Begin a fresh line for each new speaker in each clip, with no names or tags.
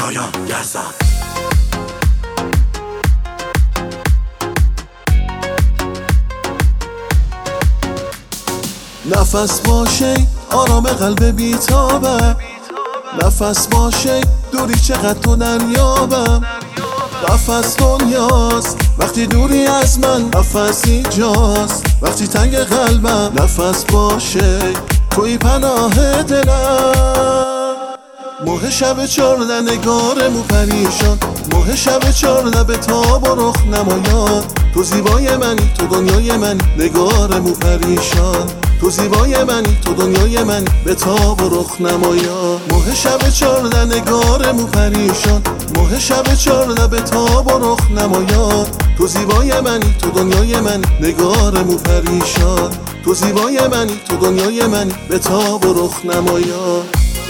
شایان یزدان.
نفس باشه آرام قلب بیتابم، نفس باشه دوری چقدر تو دریابم. نفس دنیاست وقتی دوری از من، نفس اینجاست وقتی تنگ قلبم. نفس باشه توی پناه دلم. ماه شب 14 نگارمو پریشان، ماه شب 14 به تاب و رخ نمایان. تو زیبای منی تو دنیای منی نگارمو پریشان، تو زیبای منی تو دنیای منی به تاب و رخ نمایان. ماه شب 14 نگارمو پریشان، ماه شب 14 به تاب و رخ نمایان. تو زیبای منی تو دنیای منی نگارمو پریشان، تو زیبای منی تو دنیای منی به تاب و رخ نمایان.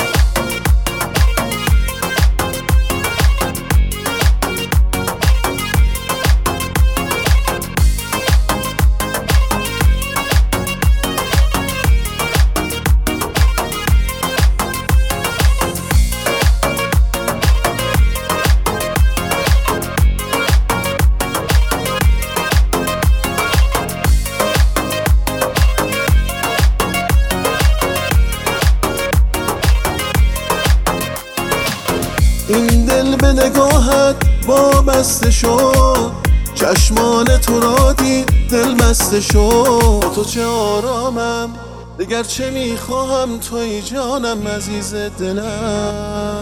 این دل به نگاهت وابسته شد، چشمان تو را دید دل مسته شد. تو چه آرامم دگر چه میخواهم، توی جانم عزیز دلم.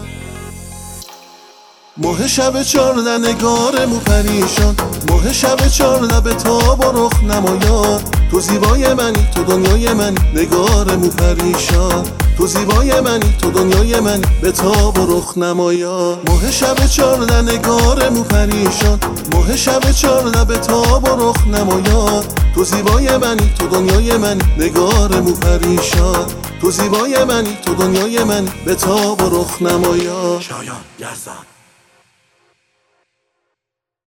ماه شب 14 نگارمو پریشان، ماه شب 14 به تاب و رخ نمایان. تو زیبای منی تو دنیای منی نگارمو پریشان، تو زیبای منی تو دنیای منی به تاب و رخ نمایان. ماه شب 14 نگارمو پریشان، ماه شب 14 به تاب و رخ نمایان. تو زیبای منی تو دنیای منی نگارمو پریشان، تو زیبای منی تو دنیای منی به تاب و رخ نمایان.
شایان یزدان.